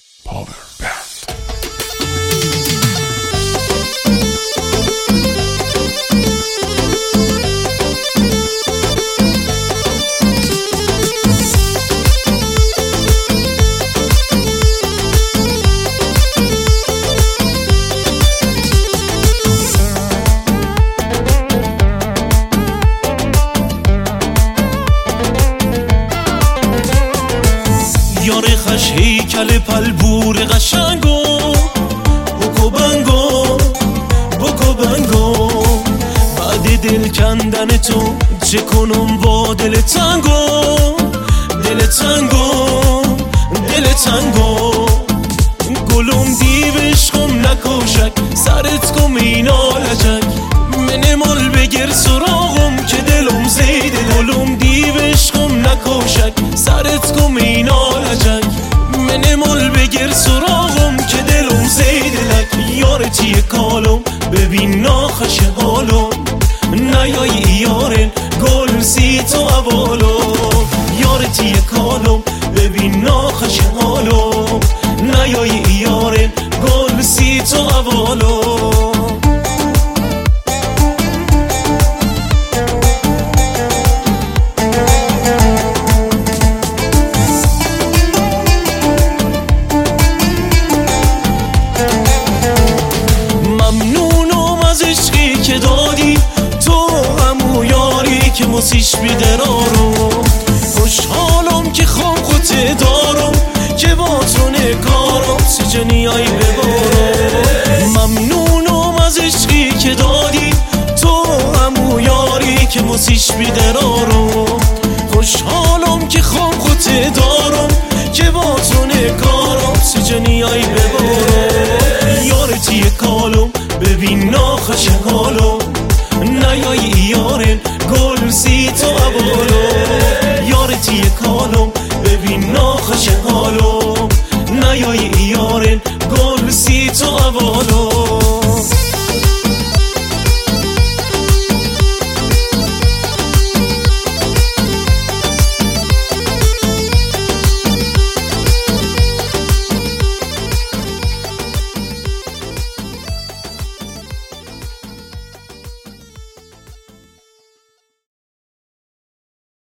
یار خش هیکل پلبور قشنگو بکو بنگو بعد دل کندن تو چه کنم با دل تنگو گلوم دیو عشقم نکوشک سرت کم اینا لجک من مال بگیر سراغم که دلم زیده گلوم دیو عشقم نکوشک سرت کم اینا لجک من مال بگیر سراغم که دلم زیده لک یارتی کالم ببین ناخش حالم نیایی یارن گل سی تو اوالو یارتی کالم ببین ناخش حالم نیایی یارن گل سی تو اوالو که دادی تو همو یاری که موسیش بیدرارم خوشحالم که خام خوته دارم که با تو نکارم سجنیایی ببارم ممنونم از عشقی که دادی تو همو یاری که موسیش بیدرارم خوشحالم که خام خوته دارم که با